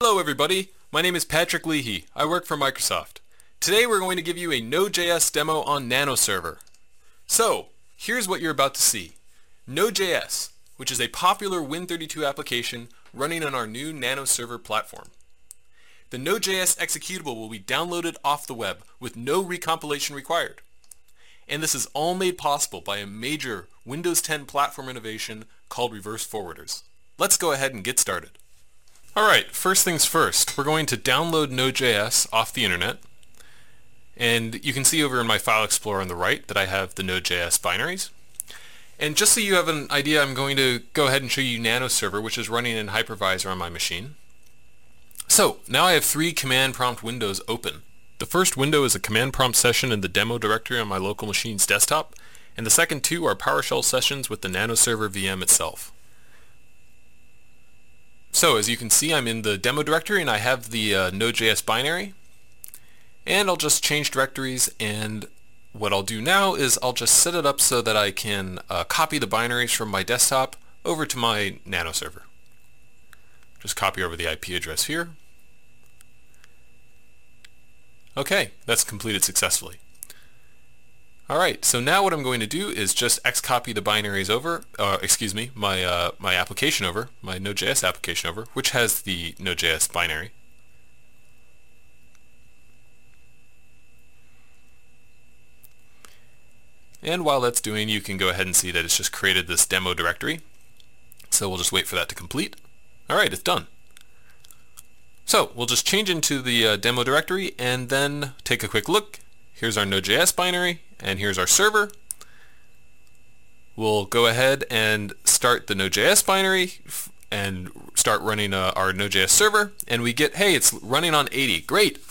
Hello everybody, my name is Patrick Leahy. I work for Microsoft. Today we're going to give you a Node.js demo on NanoServer. So, here's what you're about to see. Node.js, which is a popular Win32 application running on our new NanoServer platform. The Node.js executable will be downloaded off the web with no recompilation required. And this is all made possible by a major Windows 10 platform innovation called reverse forwarders. Let's go ahead and get started. Alright, first things first, we're going to download Node.js off the internet. And you can see over in my File Explorer on the right that I have the Node.js binaries. And just so you have an idea, I'm going to go ahead and show you NanoServer, which is running in Hypervisor on my machine. So, now I have three command prompt windows open. The first window is a command prompt session in the demo directory on my local machine's desktop, and the second two are PowerShell sessions with the NanoServer VM itself. So, as you can see, I'm in the demo directory and I have the Node.js binary. And I'll just change directories, and what I'll do now is I'll just set it up so that I can copy the binaries from my desktop over to my NanoServer. Just copy over the IP address here. Okay, that's completed successfully. Alright, so now what I'm going to do is just xcopy the binaries over, my application over, my Node.js application over, which has the Node.js binary. And while that's doing, you can go ahead and see that it's just created this demo directory. So we'll just wait for that to complete. Alright, it's done. So we'll just change into the demo directory and then take a quick look. Here's our Node.js binary and here's our server. We'll go ahead and start the Node.js binary and start running our Node.js server, and we get, hey, it's running on 80. Great!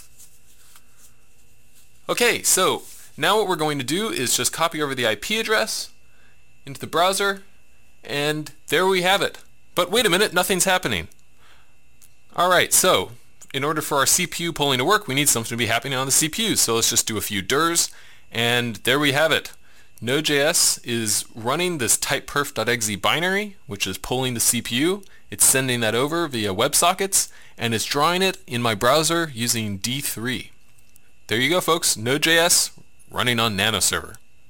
Okay, so now what we're going to do is just copy over the IP address into the browser, and there we have it. But wait a minute, nothing's happening. Alright, so in order for our CPU polling to work, we need something to be happening on the CPU. So let's just do a few dirs, and there we have it. Node.js is running this typeperf.exe binary, which is polling the CPU. It's sending that over via WebSockets, and it's drawing it in my browser using D3. There you go, folks. Node.js running on NanoServer.